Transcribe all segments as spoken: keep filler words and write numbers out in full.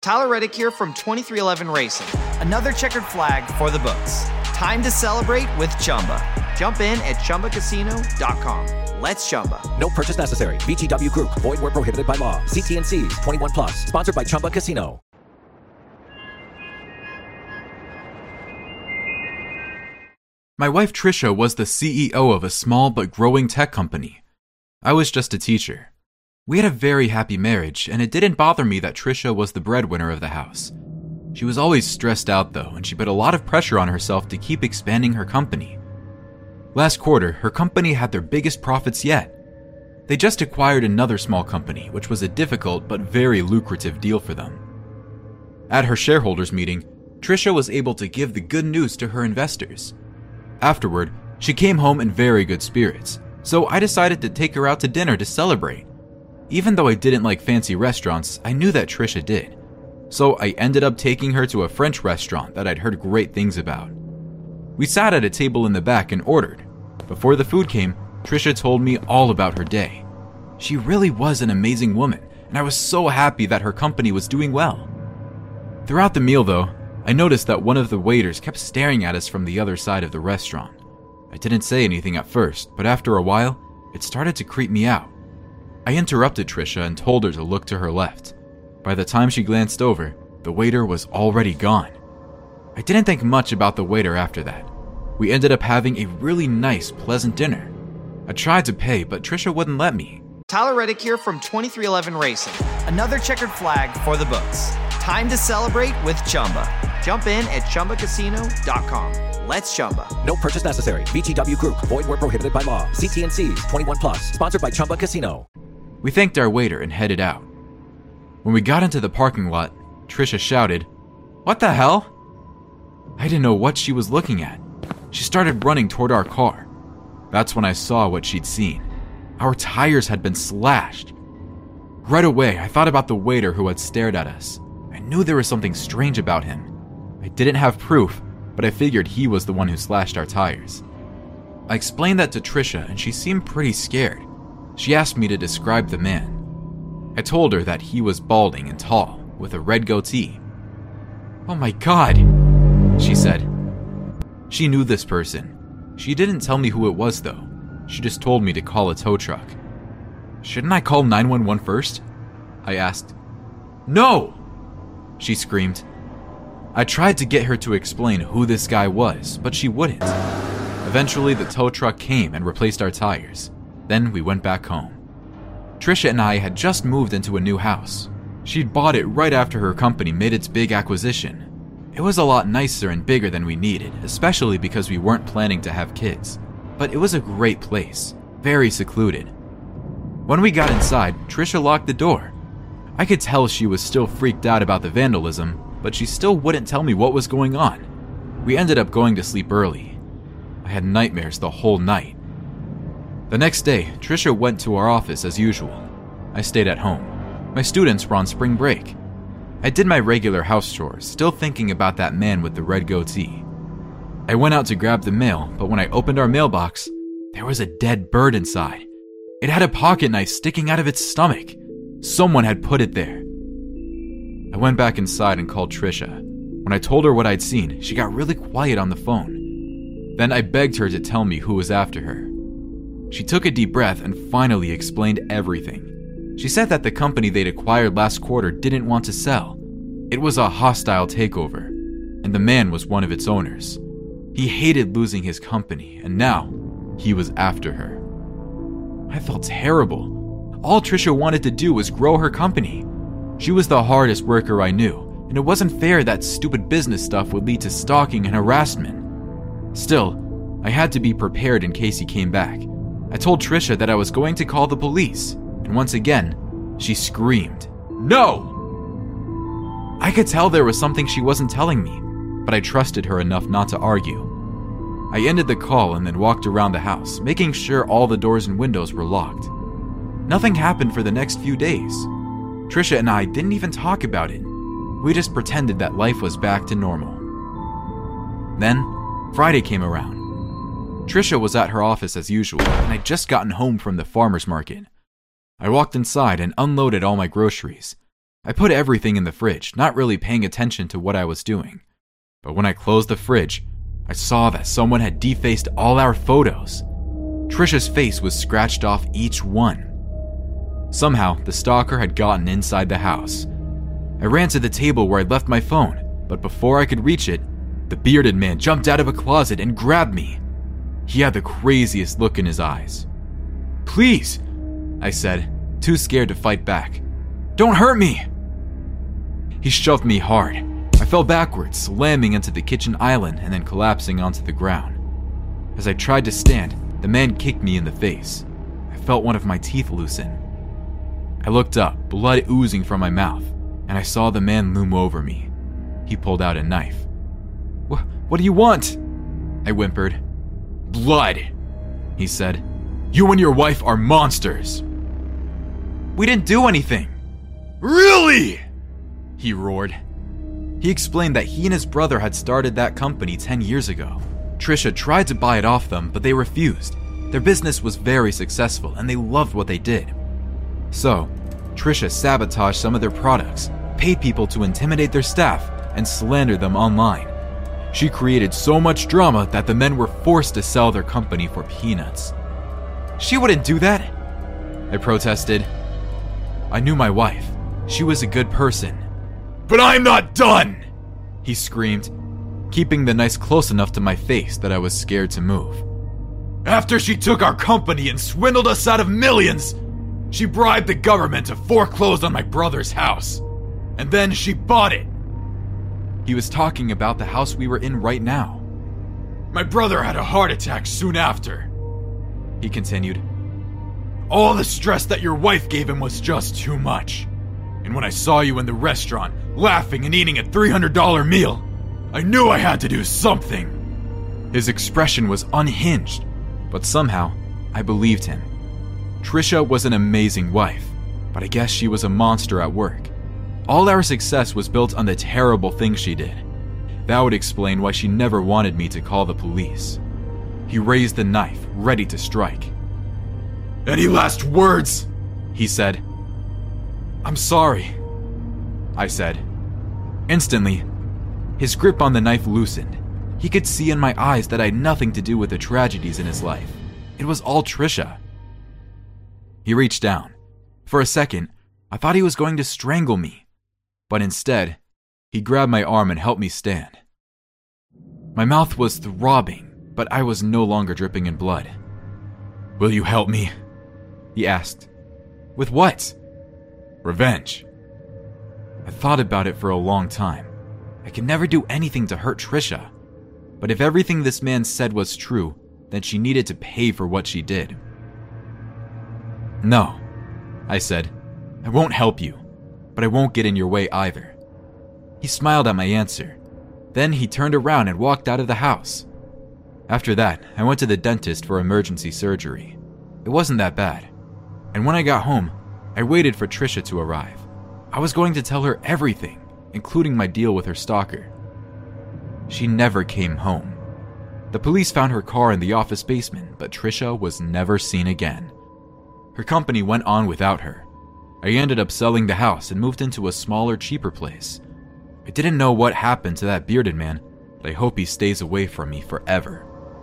Tyler Reddick here from twenty-three eleven Racing. Another checkered flag for the books. Time to celebrate with Chumba. Jump in at Chumba Casino dot com. Let's Chumba. No purchase necessary. V G W Group. Void where prohibited by law. See T and C's. twenty-one plus. Sponsored by Chumba Casino. My wife Trisha was the C E O of a small but growing tech company. I was just a teacher. We had a very happy marriage, and it didn't bother me that Trisha was the breadwinner of the house. She was always stressed out though, and she put a lot of pressure on herself to keep expanding her company. Last quarter, her company had their biggest profits yet. They just acquired another small company, which was a difficult but very lucrative deal for them. At her shareholders meeting, Trisha was able to give the good news to her investors. Afterward, she came home in very good spirits, so I decided to take her out to dinner to celebrate. Even though I didn't like fancy restaurants, I knew that Trisha did. So I ended up taking her to a French restaurant that I'd heard great things about. We sat at a table in the back and ordered. Before the food came, Trisha told me all about her day. She really was an amazing woman, and I was so happy that her company was doing well. Throughout the meal though, I noticed that one of the waiters kept staring at us from the other side of the restaurant. I didn't say anything at first, but after a while, it started to creep me out. I interrupted Trisha and told her to look to her left. By the time she glanced over, the waiter was already gone. I didn't think much about the waiter after that. We ended up having a really nice, pleasant dinner. I tried to pay, but Trisha wouldn't let me. Tyler Reddick here from twenty-three eleven Racing. Another checkered flag for the books. Time to celebrate with Chumba. Jump in at Chumba Casino dot com. Let's Chumba. No purchase necessary. V G W Group. Void where prohibited by law. See T and C's. twenty-one plus. Sponsored by Chumba Casino. We thanked our waiter and headed out. When we got into the parking lot, Trisha shouted, "What the hell?" I didn't know what she was looking at. She started running toward our car. That's when I saw what she'd seen. Our tires had been slashed. Right away, I thought about the waiter who had stared at us. I knew there was something strange about him. I didn't have proof, but I figured he was the one who slashed our tires. I explained that to Trisha, and she seemed pretty scared. She asked me to describe the man. I told her that he was balding and tall, with a red goatee. "Oh my god," she said. She knew this person. She didn't tell me who it was though. She just told me to call a tow truck. "Shouldn't I call nine one one first?" I asked. "No!" she screamed. I tried to get her to explain who this guy was, but she wouldn't. Eventually, the tow truck came and replaced our tires. Then we went back home. Trisha and I had just moved into a new house. She'd bought it right after her company made its big acquisition. It was a lot nicer and bigger than we needed, especially because we weren't planning to have kids. But it was a great place, very secluded. When we got inside, Trisha locked the door. I could tell she was still freaked out about the vandalism, but she still wouldn't tell me what was going on. We ended up going to sleep early. I had nightmares the whole night. The next day, Trisha went to our office as usual. I stayed at home. My students were on spring break. I did my regular house chores, still thinking about that man with the red goatee. I went out to grab the mail, but when I opened our mailbox, there was a dead bird inside. It had a pocket knife sticking out of its stomach. Someone had put it there. I went back inside and called Trisha. When I told her what I'd seen, she got really quiet on the phone. Then I begged her to tell me who was after her. She took a deep breath and finally explained everything. She said that the company they'd acquired last quarter didn't want to sell. It was a hostile takeover, and the man was one of its owners. He hated losing his company, and now he was after her. I felt terrible. All Trisha wanted to do was grow her company. She was the hardest worker I knew, and it wasn't fair that stupid business stuff would lead to stalking and harassment. Still, I had to be prepared in case he came back. I told Trisha that I was going to call the police, and once again, she screamed, "No!" I could tell there was something she wasn't telling me, but I trusted her enough not to argue. I ended the call and then walked around the house, making sure all the doors and windows were locked. Nothing happened for the next few days. Trisha and I didn't even talk about it. We just pretended that life was back to normal. Then, Friday came around. Trisha was at her office as usual, and I'd just gotten home from the farmer's market. I walked inside and unloaded all my groceries. I put everything in the fridge, not really paying attention to what I was doing. But when I closed the fridge, I saw that someone had defaced all our photos. Trisha's face was scratched off each one. Somehow, the stalker had gotten inside the house. I ran to the table where I'd left my phone, but before I could reach it, the bearded man jumped out of a closet and grabbed me. He had the craziest look in his eyes. "Please," I said, too scared to fight back. "Don't hurt me!" He shoved me hard. I fell backwards, slamming into the kitchen island and then collapsing onto the ground. As I tried to stand, the man kicked me in the face. I felt one of my teeth loosen. I looked up, blood oozing from my mouth, and I saw the man loom over me. He pulled out a knife. Wh- What do you want?" I whimpered. "Blood," he said. "You and your wife are monsters." "We didn't do anything." "Really?" he roared. He explained that he and his brother had started that company ten years ago. Trisha tried to buy it off them, but they refused. Their business was very successful, and they loved what they did. So, Trisha sabotaged some of their products, paid people to intimidate their staff, and slander them online. She created so much drama that the men were forced to sell their company for peanuts. "She wouldn't do that," I protested. "I knew my wife. She was a good person." "But I'm not done!" he screamed, keeping the knife close enough to my face that I was scared to move. "After she took our company and swindled us out of millions, she bribed the government to foreclose on my brother's house. And then she bought it." He was talking about the house we were in right now. "My brother had a heart attack soon after," he continued. "All the stress that your wife gave him was just too much. And when I saw you in the restaurant, laughing and eating a three hundred dollars meal, I knew I had to do something." His expression was unhinged, but somehow I believed him. Trisha was an amazing wife, but I guess she was a monster at work. All our success was built on the terrible things she did. That would explain why she never wanted me to call the police. He raised the knife, ready to strike. "Any last words?" he said. "I'm sorry," I said. Instantly, his grip on the knife loosened. He could see in my eyes that I had nothing to do with the tragedies in his life. It was all Trisha. He reached down. For a second, I thought he was going to strangle me. But instead, he grabbed my arm and helped me stand. My mouth was throbbing, but I was no longer dripping in blood. "Will you help me?" he asked. "With what?" "Revenge." I thought about it for a long time. I could never do anything to hurt Trisha. But if everything this man said was true, then she needed to pay for what she did. "No," I said. "I won't help you, but I won't get in your way either." He smiled at my answer. Then he turned around and walked out of the house. After that, I went to the dentist for emergency surgery. It wasn't that bad. And when I got home, I waited for Trisha to arrive. I was going to tell her everything, including my deal with her stalker. She never came home. The police found her car in the office basement, but Trisha was never seen again. Her company went on without her. I ended up selling the house and moved into a smaller, cheaper place. I didn't know what happened to that bearded man, but I hope he stays away from me forever.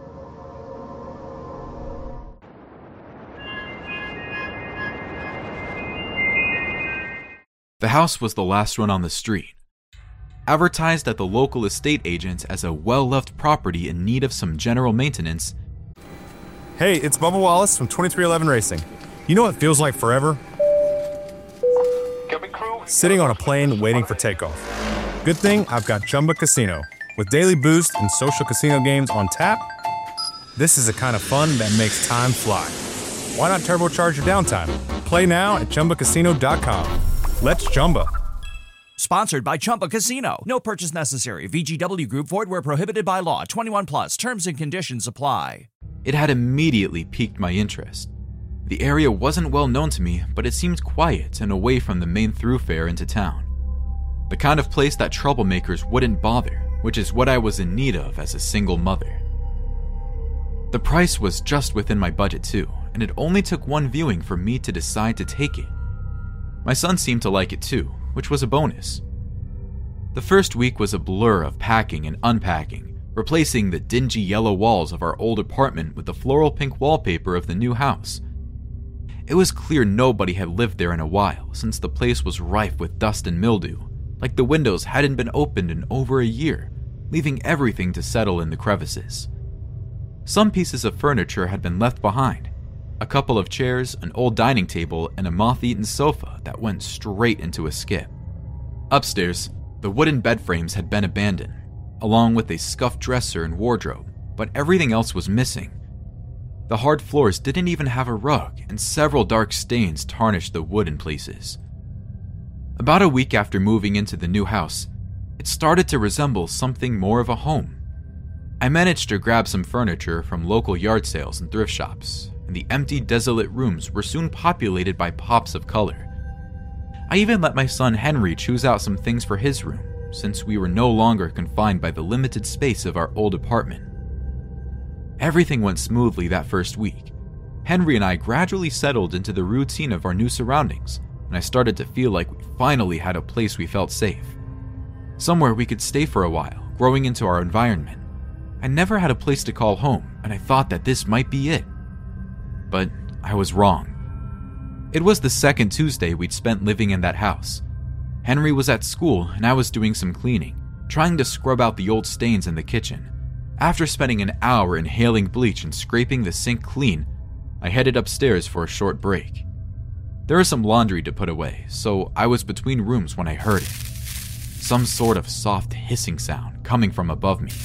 The house was the last one on the street. Advertised at the local estate agent as a well-loved property in need of some general maintenance. Hey, it's Bubba Wallace from twenty-three eleven Racing. You know what feels like forever? Sitting on a plane waiting for takeoff. Good thing I've got Chumba Casino. With daily boost and social casino games on tap, this is the kind of fun that makes time fly. Why not turbocharge your downtime? Play now at Chumba Casino dot com. Let's Chumba. Sponsored by Chumba Casino. No purchase necessary. V G W Group. Void where prohibited by law. twenty-one plus. Terms and conditions apply. It had immediately piqued my interest. The area wasn't well known to me, but it seemed quiet and away from the main thoroughfare into town. The kind of place that troublemakers wouldn't bother, which is what I was in need of as a single mother. The price was just within my budget too, and it only took one viewing for me to decide to take it. My son seemed to like it too, which was a bonus. The first week was a blur of packing and unpacking, replacing the dingy yellow walls of our old apartment with the floral pink wallpaper of the new house. It was clear nobody had lived there in a while, since the place was rife with dust and mildew, like the windows hadn't been opened in over a year, leaving everything to settle in the crevices. Some pieces of furniture had been left behind, a couple of chairs, an old dining table, and a moth-eaten sofa that went straight into a skip. Upstairs, the wooden bed frames had been abandoned, along with a scuffed dresser and wardrobe, but everything else was missing. The hard floors didn't even have a rug, and several dark stains tarnished the wood in places. About a week after moving into the new house, it started to resemble something more of a home. I managed to grab some furniture from local yard sales and thrift shops, and the empty, desolate rooms were soon populated by pops of color. I even let my son Henry choose out some things for his room, since we were no longer confined by the limited space of our old apartment. Everything went smoothly that first week. Henry and I gradually settled into the routine of our new surroundings, and I started to feel like we finally had a place we felt safe. Somewhere we could stay for a while, growing into our environment. I never had a place to call home, and I thought that this might be it. But I was wrong. It was the second Tuesday we'd spent living in that house. Henry was at school, and I was doing some cleaning, trying to scrub out the old stains in the kitchen. After spending an hour inhaling bleach and scraping the sink clean, I headed upstairs for a short break. There was some laundry to put away, so I was between rooms when I heard it. Some sort of soft hissing sound coming from above me.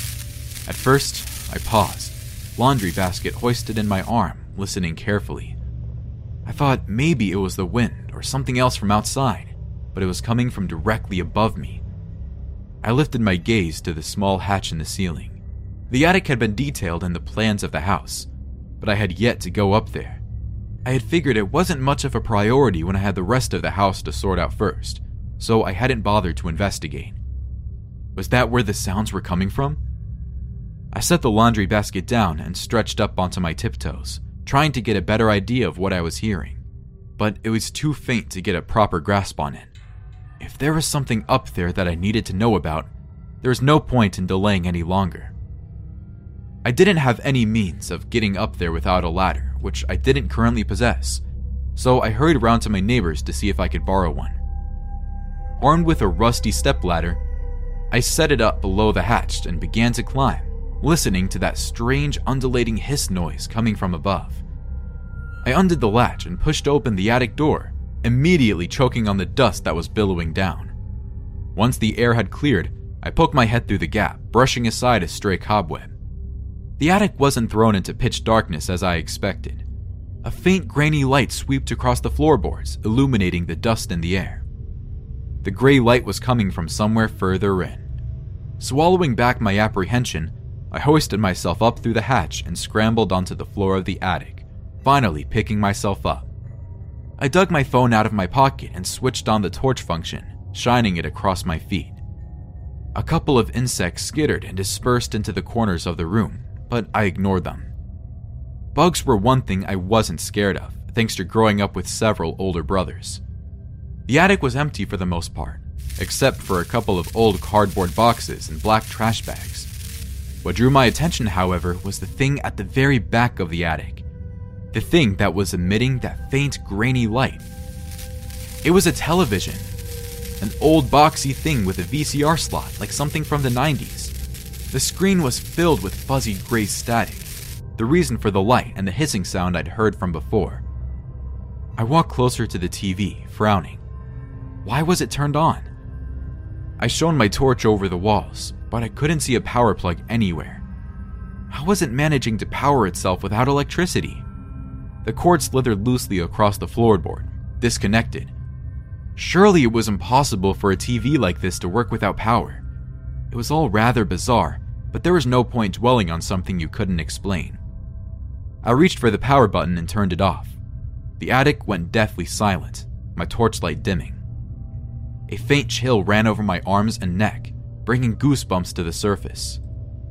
At first, I paused, laundry basket hoisted in my arm, listening carefully. I thought maybe it was the wind or something else from outside, but it was coming from directly above me. I lifted my gaze to the small hatch in the ceiling. The attic had been detailed in the plans of the house, but I had yet to go up there. I had figured it wasn't much of a priority when I had the rest of the house to sort out first, so I hadn't bothered to investigate. Was that where the sounds were coming from? I set the laundry basket down and stretched up onto my tiptoes, trying to get a better idea of what I was hearing, but it was too faint to get a proper grasp on it. If there was something up there that I needed to know about, there was no point in delaying any longer. I didn't have any means of getting up there without a ladder, which I didn't currently possess, so I hurried around to my neighbors to see if I could borrow one. Armed with a rusty stepladder, I set it up below the hatch and began to climb, listening to that strange undulating hiss noise coming from above. I undid the latch and pushed open the attic door, immediately choking on the dust that was billowing down. Once the air had cleared, I poked my head through the gap, brushing aside a stray cobweb. The attic wasn't thrown into pitch darkness as I expected. A faint grainy light swept across the floorboards, illuminating the dust in the air. The gray light was coming from somewhere further in. Swallowing back my apprehension, I hoisted myself up through the hatch and scrambled onto the floor of the attic, finally picking myself up. I dug my phone out of my pocket and switched on the torch function, shining it across my feet. A couple of insects skittered and dispersed into the corners of the room, but I ignored them. Bugs were one thing I wasn't scared of, thanks to growing up with several older brothers. The attic was empty for the most part, except for a couple of old cardboard boxes and black trash bags. What drew my attention, however, was the thing at the very back of the attic. The thing that was emitting that faint, grainy light. It was a television. An old boxy thing with a V C R slot, like something from the nineties. The screen was filled with fuzzy gray static, the reason for the light and the hissing sound I'd heard from before. I walked closer to the T V, frowning. Why was it turned on? I shone my torch over the walls, but I couldn't see a power plug anywhere. How was it managing to power itself without electricity? The cord slithered loosely across the floorboard, disconnected. Surely it was impossible for a T V like this to work without power. It was all rather bizarre, but there was no point dwelling on something you couldn't explain. I reached for the power button and turned it off. The attic went deathly silent, my torchlight dimming. A faint chill ran over my arms and neck, bringing goosebumps to the surface.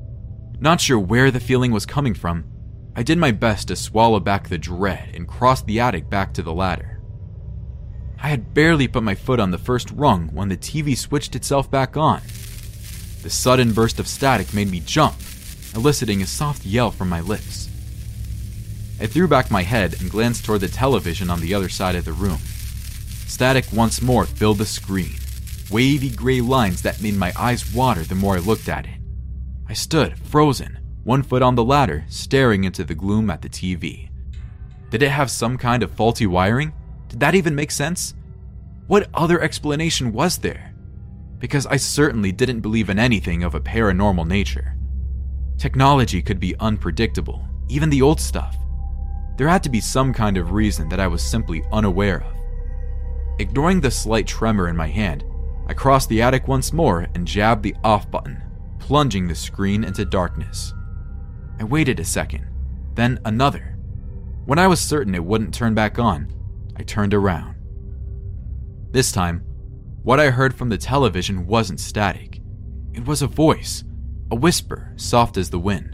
Not sure where the feeling was coming from, I did my best to swallow back the dread and crossed the attic back to the ladder. I had barely put my foot on the first rung when the T V switched itself back on. The sudden burst of static made me jump, eliciting a soft yell from my lips. I threw back my head and glanced toward the television on the other side of the room. Static once more filled the screen, wavy gray lines that made my eyes water the more I looked at it. I stood, frozen, one foot on the ladder, staring into the gloom at the T V. Did it have some kind of faulty wiring? Did that even make sense? What other explanation was there? Because I certainly didn't believe in anything of a paranormal nature. Technology could be unpredictable, even the old stuff. There had to be some kind of reason that I was simply unaware of. Ignoring the slight tremor in my hand, I crossed the attic once more and jabbed the off button, plunging the screen into darkness. I waited a second, then another. When I was certain it wouldn't turn back on, I turned around. This time, what I heard from the television wasn't static. It was a voice, a whisper, soft as the wind.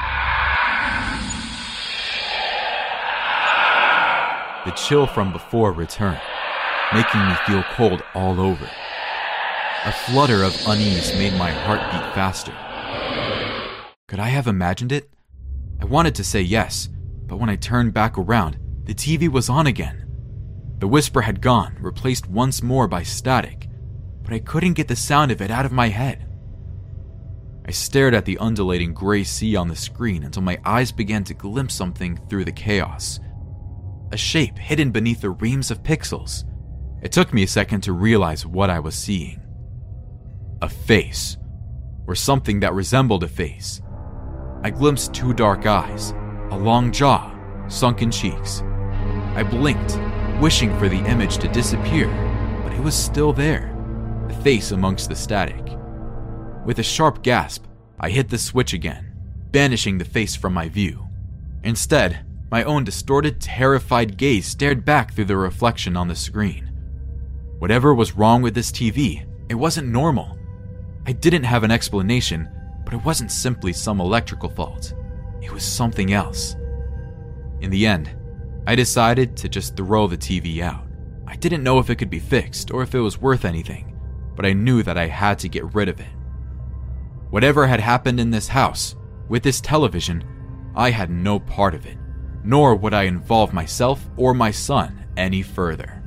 The chill from before returned, making me feel cold all over. A flutter of unease made my heart beat faster. Could I have imagined it? I wanted to say yes, but when I turned back around, the T V was on again. The whisper had gone, replaced once more by static, but I couldn't get the sound of it out of my head. I stared at the undulating gray sea on the screen until my eyes began to glimpse something through the chaos. A shape hidden beneath the reams of pixels. It took me a second to realize what I was seeing. A face, or something that resembled a face. I glimpsed two dark eyes, a long jaw, sunken cheeks. I blinked, wishing for the image to disappear, but it was still there, a face amongst the static. With a sharp gasp, I hit the switch again, banishing the face from my view. Instead, my own distorted, terrified gaze stared back through the reflection on the screen. Whatever was wrong with this T V, it wasn't normal. I didn't have an explanation, but it wasn't simply some electrical fault. It was something else. In the end, I decided to just throw the T V out. I didn't know if it could be fixed or if it was worth anything, but I knew that I had to get rid of it. Whatever had happened in this house, with this television, I had no part of it, nor would I involve myself or my son any further.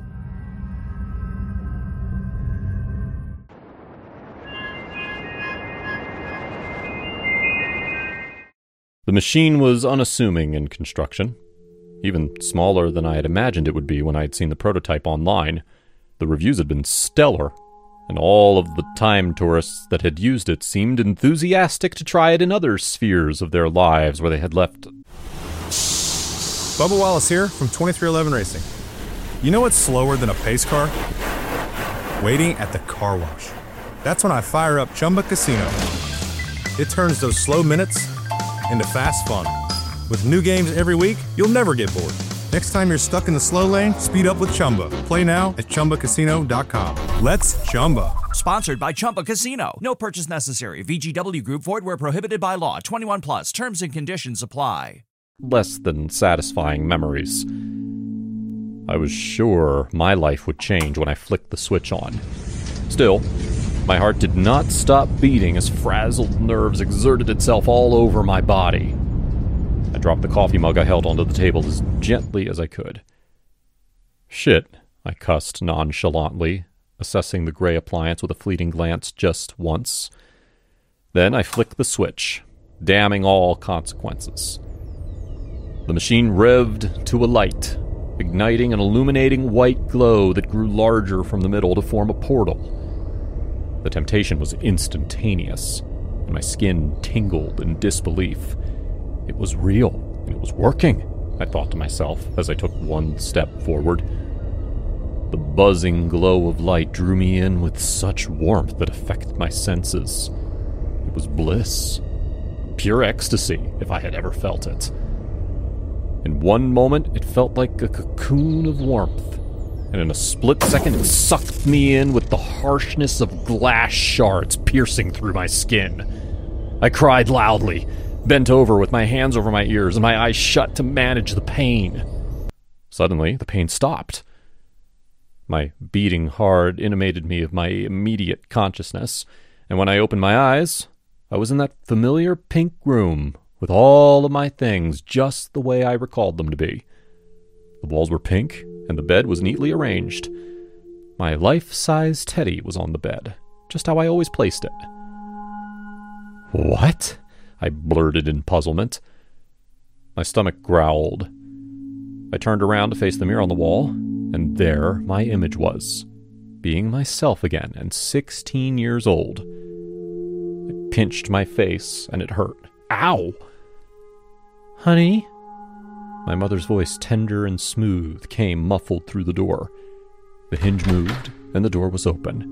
The machine was unassuming in construction, even smaller than I had imagined it would be when I had seen the prototype online. The reviews had been stellar, and all of the time tourists that had used it seemed enthusiastic to try it in other spheres of their lives where they had left. Bubba Wallace here from twenty-three eleven Racing. You know what's slower than a pace car? Waiting at the car wash. That's when I fire up Chumba Casino. It turns those slow minutes into fast fun. With new games every week, you'll never get bored. Next time you're stuck in the slow lane, speed up with Chumba. Play now at Chumba Casino dot com. Let's Chumba. Sponsored by Chumba Casino. No purchase necessary. V G W Group. Void where prohibited by law. twenty-one plus. Terms and conditions apply. Less than satisfying memories. I was sure my life would change when I flicked the switch on. Still, my heart did not stop beating as frazzled nerves exerted itself all over my body. I dropped the coffee mug I held onto the table as gently as I could. Shit, I cussed nonchalantly, assessing the gray appliance with a fleeting glance just once. Then I flicked the switch, damning all consequences. The machine revved to a light, igniting an illuminating white glow that grew larger from the middle to form a portal. The temptation was instantaneous, and my skin tingled in disbelief. It was real, and it was working, I thought to myself as I took one step forward. The buzzing glow of light drew me in with such warmth that affected my senses. It was bliss. Pure ecstasy, if I had ever felt it. In one moment, it felt like a cocoon of warmth, and in a split second it sucked me in with the harshness of glass shards piercing through my skin. I cried loudly, bent over with my hands over my ears and my eyes shut to manage the pain. Suddenly, the pain stopped. My beating heart intimated me of my immediate consciousness, and when I opened my eyes, I was in that familiar pink room with all of my things just the way I recalled them to be. The walls were pink, and the bed was neatly arranged. My life-size teddy was on the bed, just how I always placed it. "What?" I blurted in puzzlement. My stomach growled. I turned around to face the mirror on the wall, and there my image was, being myself again and sixteen years old. I pinched my face, and it hurt. Ow! "Honey?" My mother's voice, tender and smooth, came muffled through the door. The hinge moved, and the door was open.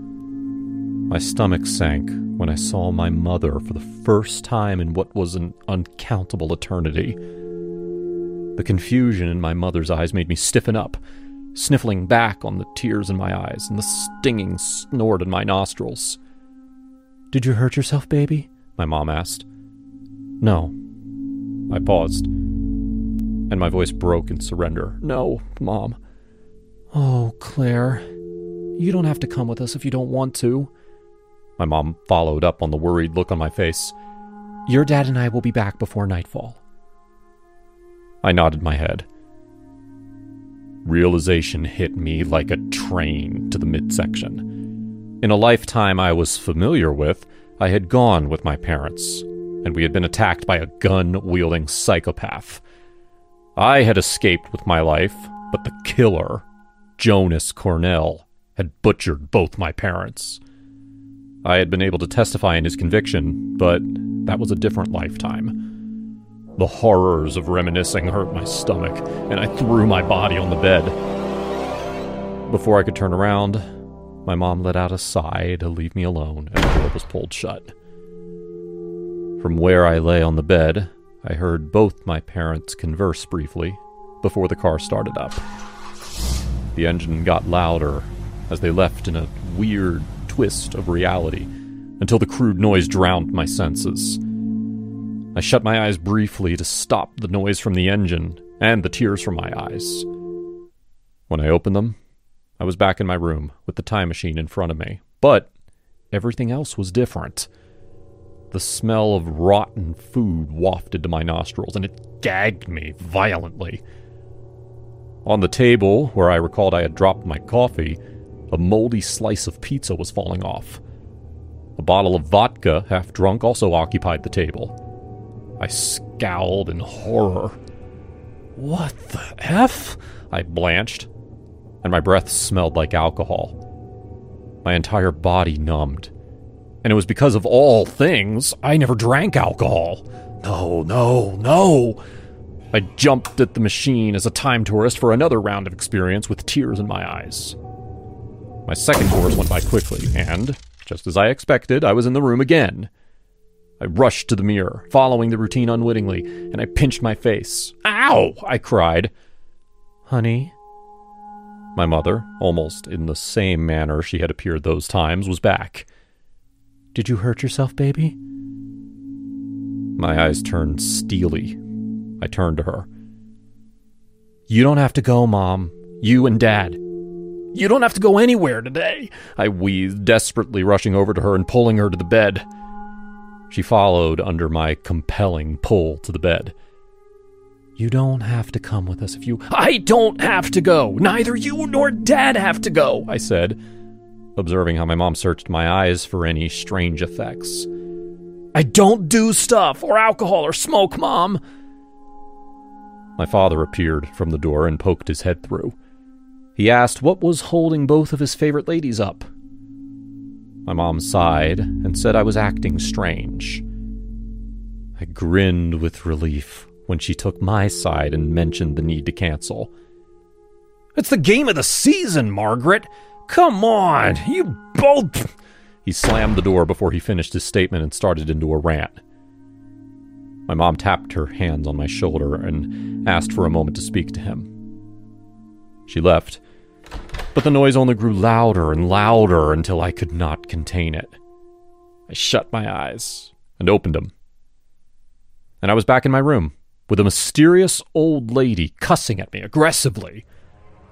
My stomach sank when I saw my mother for the first time in what was an uncountable eternity. The confusion in my mother's eyes made me stiffen up, sniffling back on the tears in my eyes and the stinging snort in my nostrils. "Did you hurt yourself, baby?" my mom asked. "No." I paused, and my voice broke in surrender. "No, Mom." "Oh, Claire, you don't have to come with us if you don't want to." My mom followed up on the worried look on my face. "Your dad and I will be back before nightfall." I nodded my head. Realization hit me like a train to the midsection. In a lifetime I was familiar with, I had gone with my parents, and we had been attacked by a gun-wielding psychopath. I had escaped with my life, but the killer, Jonas Cornell, had butchered both my parents. I had been able to testify in his conviction, but that was a different lifetime. The horrors of reminiscing hurt my stomach, and I threw my body on the bed. Before I could turn around, my mom let out a sigh to leave me alone, and the door was pulled shut. From where I lay on the bed, I heard both my parents converse briefly before the car started up. The engine got louder as they left in a weird twist of reality until the crude noise drowned my senses. I shut my eyes briefly to stop the noise from the engine and the tears from my eyes. When I opened them, I was back in my room with the time machine in front of me, but everything else was different. The smell of rotten food wafted to my nostrils, and it gagged me violently. On the table, where I recalled I had dropped my coffee, a moldy slice of pizza was falling off. A bottle of vodka, half drunk, also occupied the table. I scowled in horror. "What the F?" I blanched, and my breath smelled like alcohol. My entire body numbed. And it was because of all things, I never drank alcohol. No, no, no. I jumped at the machine as a time tourist for another round of experience with tears in my eyes. My second course went by quickly, and, just as I expected, I was in the room again. I rushed to the mirror, following the routine unwittingly, and I pinched my face. "Ow!" I cried. "Honey?" My mother, almost in the same manner she had appeared those times, was back. "Did you hurt yourself, baby?" My eyes turned steely. I turned to her. "You don't have to go, Mom. You and Dad. You don't have to go anywhere today," I wheezed, desperately rushing over to her and pulling her to the bed. She followed under my compelling pull to the bed. "You don't have to come with us if you—" "I don't have to go! Neither you nor Dad have to go!" I said, observing how my mom searched my eyes for any strange effects. "I don't do stuff or alcohol or smoke, Mom!" My father appeared from the door and poked his head through. He asked what was holding both of his favorite ladies up. My mom sighed and said I was acting strange. I grinned with relief when she took my side and mentioned the need to cancel. "It's the game of the season, Margaret! Come on, you both—" He slammed the door before he finished his statement and started into a rant. My mom tapped her hands on my shoulder and asked for a moment to speak to him. She left, but the noise only grew louder and louder until I could not contain it. I shut my eyes and opened them. And I was back in my room with a mysterious old lady cussing at me aggressively.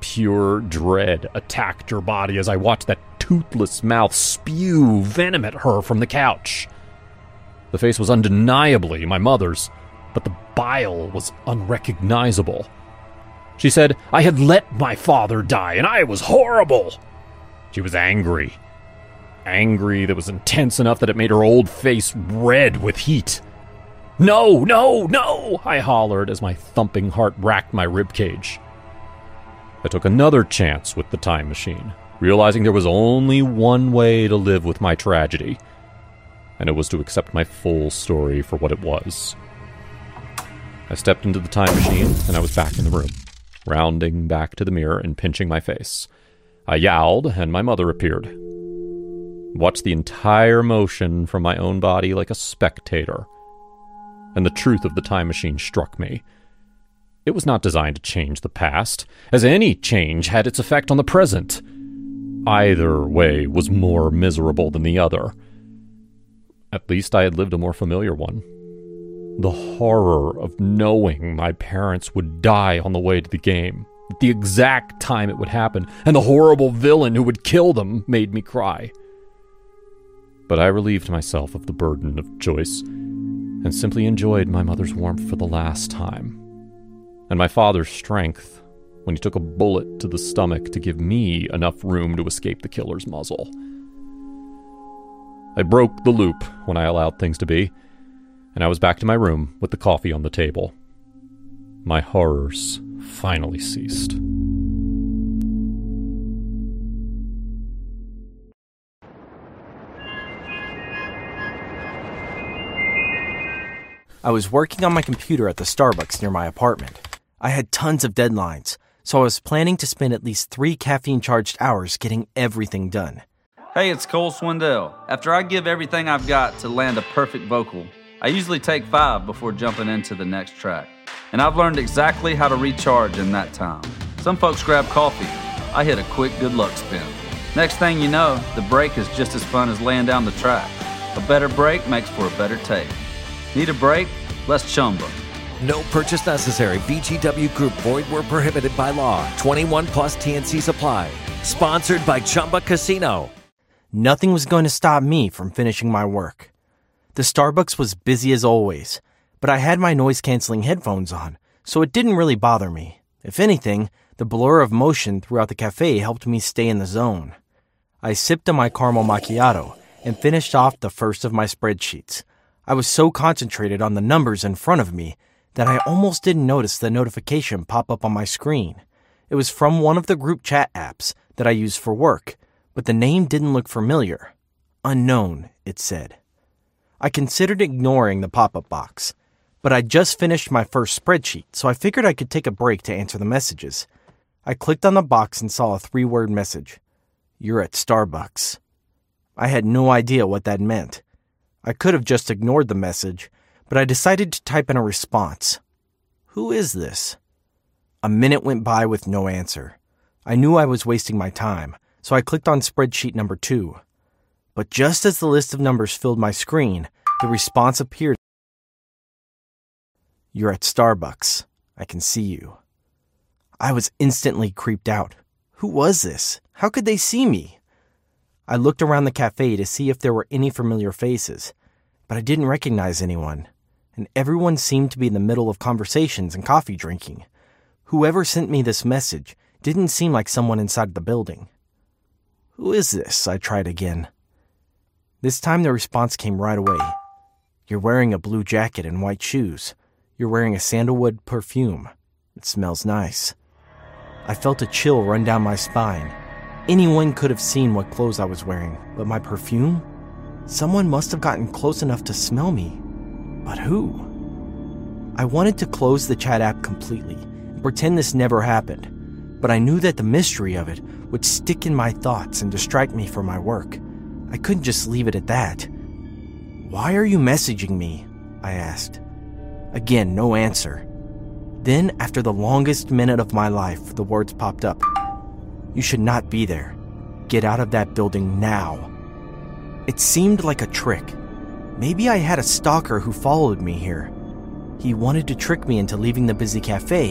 Pure dread attacked her body as I watched that toothless mouth spew venom at her from the couch. The face was undeniably my mother's, but the bile was unrecognizable. She said I had let my father die, and I was horrible. She was angry. Angry that was intense enough that it made her old face red with heat. No, no, no, I hollered as my thumping heart racked my ribcage. I took another chance with the time machine, realizing there was only one way to live with my tragedy, and it was to accept my full story for what it was. I stepped into the time machine, and I was back in the room, rounding back to the mirror and pinching my face. I yowled, and my mother appeared. Watched the entire motion from my own body like a spectator, and the truth of the time machine struck me. It was not designed to change the past, as any change had its effect on the present. Either way was more miserable than the other. At least I had lived a more familiar one. The horror of knowing my parents would die on the way to the game, at the exact time it would happen, and the horrible villain who would kill them made me cry. But I relieved myself of the burden of choice, and simply enjoyed my mother's warmth for the last time, and my father's strength when he took a bullet to the stomach to give me enough room to escape the killer's muzzle. I broke the loop when I allowed things to be, and I was back to my room with the coffee on the table. My horrors finally ceased. I was working on my computer at the Starbucks near my apartment. I had tons of deadlines, so I was planning to spend at least three caffeine-charged hours getting everything done. Hey, it's Cole Swindell. After I give everything I've got to land a perfect vocal, I usually take five before jumping into the next track. And I've learned exactly how to recharge in that time. Some folks grab coffee. I hit a quick good luck spin. Next thing you know, the break is just as fun as laying down the track. A better break makes for a better take. Need a break? Let's Chumba. No purchase necessary. V G W Group. Void where prohibited by law. twenty-one plus T N C supply. Sponsored by Chumba Casino. Nothing was going to stop me from finishing my work. The Starbucks was busy as always, but I had my noise-canceling headphones on, so it didn't really bother me. If anything, the blur of motion throughout the cafe helped me stay in the zone. I sipped on my caramel macchiato and finished off the first of my spreadsheets. I was so concentrated on the numbers in front of me that I almost didn't notice the notification pop up on my screen. It was from one of the group chat apps that I use for work, but the name didn't look familiar. Unknown, it said. I considered ignoring the pop-up box, but I just finished my first spreadsheet, so I figured I could take a break to answer the messages. I clicked on the box and saw a three-word message. You're at Starbucks. I had no idea what that meant. I could have just ignored the message, but I decided to type in a response. Who is this? A minute went by with no answer. I knew I was wasting my time, so I clicked on spreadsheet number two. But just as the list of numbers filled my screen, the response appeared. You're at Starbucks. I can see you. I was instantly creeped out. Who was this? How could they see me? I looked around the cafe to see if there were any familiar faces, but I didn't recognize anyone, and everyone seemed to be in the middle of conversations and coffee drinking. Whoever sent me this message didn't seem like someone inside the building. Who is this? I tried again. This time the response came right away. You're wearing a blue jacket and white shoes. You're wearing a sandalwood perfume. It smells nice. I felt a chill run down my spine. Anyone could have seen what clothes I was wearing, but my perfume? Someone must have gotten close enough to smell me. But who? I wanted to close the chat app completely and pretend this never happened, but I knew that the mystery of it would stick in my thoughts and distract me from my work. I couldn't just leave it at that. Why are you messaging me? I asked. Again, no answer. Then, after the longest minute of my life, the words popped up. You should not be there. Get out of that building now. It seemed like a trick. Maybe I had a stalker who followed me here. He wanted to trick me into leaving the busy cafe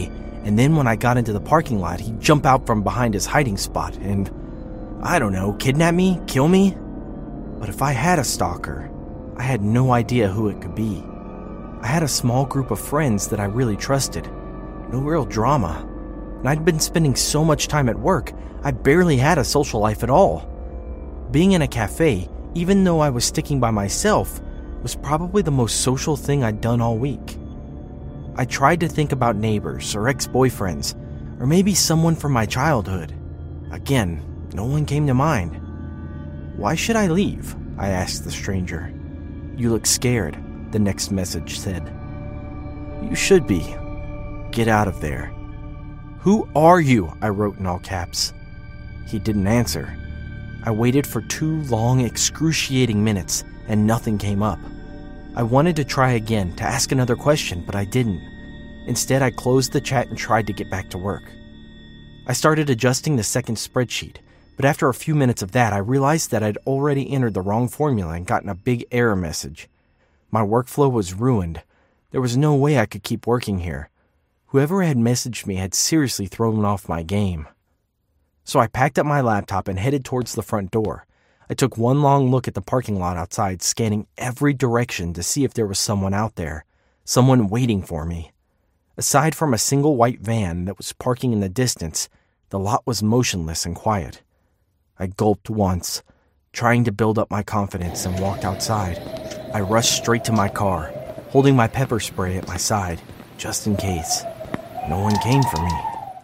And then when I got into the parking lot, he'd jump out from behind his hiding spot and, I don't know, kidnap me, kill me? But if I had a stalker, I had no idea who it could be. I had a small group of friends that I really trusted. No real drama. And I'd been spending so much time at work, I barely had a social life at all. Being in a cafe, even though I was sticking by myself, was probably the most social thing I'd done all week. I tried to think about neighbors or ex-boyfriends, or maybe someone from my childhood. Again, no one came to mind. "Why should I leave?" I asked the stranger. "You look scared," the next message said. "You should be. Get out of there." "Who are you?" I wrote in all caps. He didn't answer. I waited for two long, excruciating minutes, and nothing came up. I wanted to try again, to ask another question, but I didn't. Instead, I closed the chat and tried to get back to work. I started adjusting the second spreadsheet, but after a few minutes of that, I realized that I'd already entered the wrong formula and gotten a big error message. My workflow was ruined. There was no way I could keep working here. Whoever had messaged me had seriously thrown off my game. So I packed up my laptop and headed towards the front door. I took one long look at the parking lot outside, scanning every direction to see if there was someone out there, someone waiting for me. Aside from a single white van that was parking in the distance, the lot was motionless and quiet. I gulped once, trying to build up my confidence, and walked outside. I rushed straight to my car, holding my pepper spray at my side, just in case. No one came for me.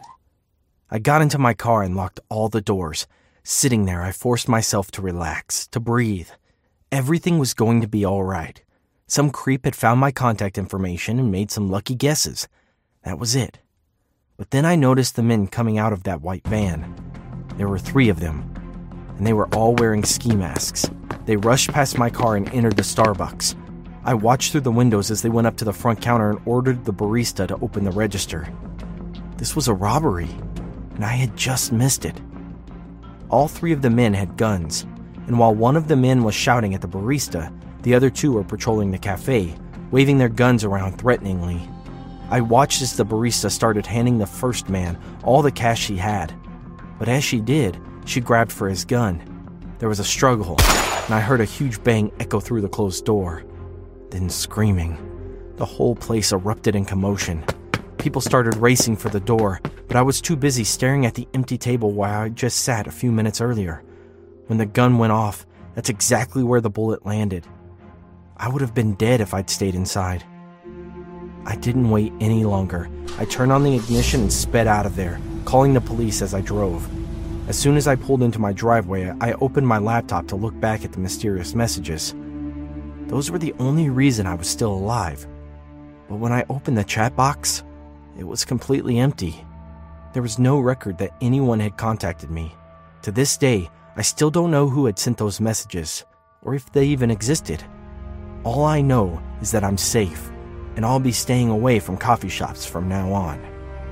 I got into my car and locked all the doors. Sitting there, I forced myself to relax, to breathe. Everything was going to be all right. Some creep had found my contact information and made some lucky guesses. That was it. But then I noticed the men coming out of that white van. There were three of them, and they were all wearing ski masks. They rushed past my car and entered the Starbucks. I watched through the windows as they went up to the front counter and ordered the barista to open the register. This was a robbery, and I had just missed it. All three of the men had guns, and while one of the men was shouting at the barista, the other two were patrolling the cafe, waving their guns around threateningly. I watched as the barista started handing the first man all the cash she had, but as she did, she grabbed for his gun. There was a struggle, and I heard a huge bang echo through the closed door. Then screaming. The whole place erupted in commotion. People started racing for the door, but I was too busy staring at the empty table where I just sat a few minutes earlier. When the gun went off, that's exactly where the bullet landed. I would have been dead if I'd stayed inside. I didn't wait any longer. I turned on the ignition and sped out of there, calling the police as I drove. As soon as I pulled into my driveway, I opened my laptop to look back at the mysterious messages. Those were the only reason I was still alive. But when I opened the chat box, it was completely empty. There was no record that anyone had contacted me. To this day, I still don't know who had sent those messages, or if they even existed. All I know is that I'm safe, and I'll be staying away from coffee shops from now on.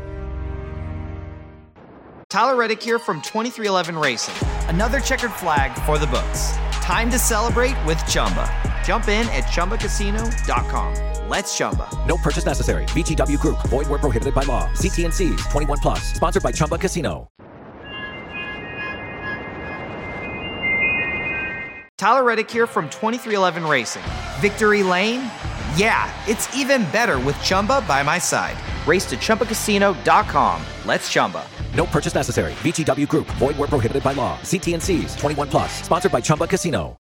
Tyler Reddick here from twenty-three eleven Racing. Another checkered flag for the books. Time to celebrate with Chumba. Jump in at Chumba Casino dot com. Let's Chumba. No purchase necessary. V G W Group. Void where prohibited by law. See T and C's. twenty-one plus. Sponsored by Chumba Casino. Tyler Reddick here from twenty-three eleven Racing. Victory Lane? Yeah, it's even better with Chumba by my side. Race to Chumba Casino dot com. Let's Chumba. No purchase necessary. V G W Group. Void where prohibited by law. See T and C's. twenty-one plus. Sponsored by Chumba Casino.